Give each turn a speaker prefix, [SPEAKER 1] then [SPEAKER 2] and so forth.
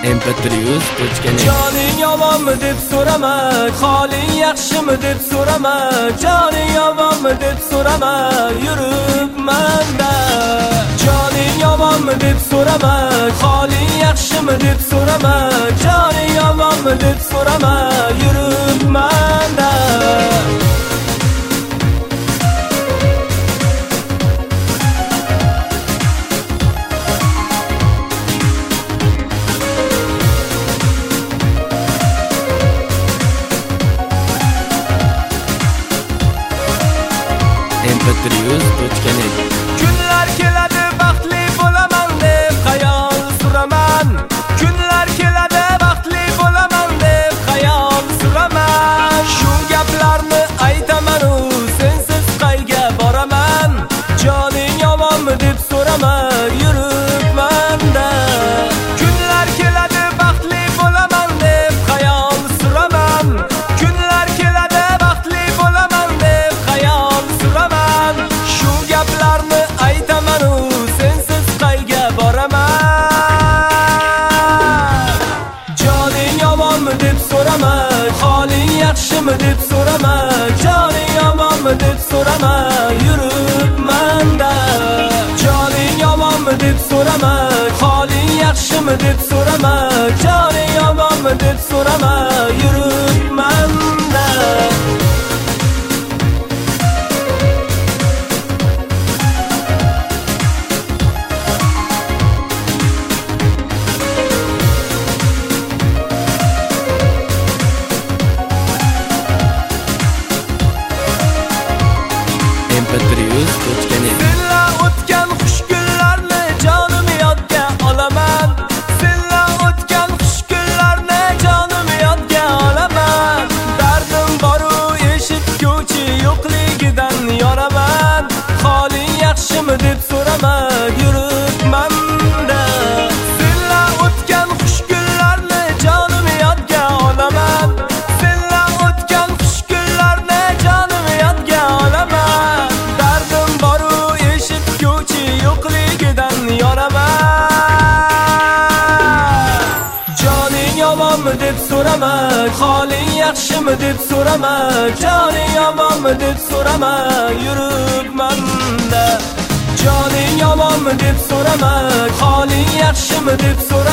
[SPEAKER 1] mp3.net.
[SPEAKER 2] Joning yomonmi deb so'rama, holing yaxshimi deb so'rama. Joning yomonmi deb so'rama, yuribman-da. Joning yomonmi deb so'rama, holing yaxshimi deb so'rama. Joning yomonmi deb so'rama, yuribman-da.
[SPEAKER 1] mp3.net.
[SPEAKER 2] Kunlar keladi, baxtli bo'laman deb xayol suraman. Kunlar keladi, baxtli bo'laman deb xayol suraman. Shu gaplarni aytaman, sensiz qayga boraman. Joning yomonmi deb so'rama, yuribman-da. Kunlar keladi, baxtli bo'laman deb xayol suraman. Kunlar keladi, baxtli bo'laman deb xayol suraman. Shu gaplarni aytaman, sensiz qayga boraman. Joning yomonmi deb so'rama, holing yaxshimi deb so'rama. Joning yomonmi deb so'rama, yuribman-da. Joning yomonmi deb so'rama, holing yaxshimi deb so'rama. Joning yomonmi deb so'rama, yuribman-da.
[SPEAKER 1] mp3.net.
[SPEAKER 2] Senla o'tgan xush kunlarni jonim yodga olaman. Senla o'tgan xush kunlarni jonim yodga olaman. Dardim boru eshitguvchi yo'qligidan yoraman. Holing yaxshimi deb so'rama, yuribman-da. Senla o'tgan xush kunlarni jonim yodga olaman. Senla o'tgan xush kunlarni jonim yodga olaman. Dardim boru eshitguvchi yo'qligidan yoraman. Joning yomonmi deb so'rama, holing yaxshimi deb so'rama. Joning yomonmi deb so'rama, yuribman-da. Joning yomonmi deb so'rama, holing yaxshimi deb so'rama.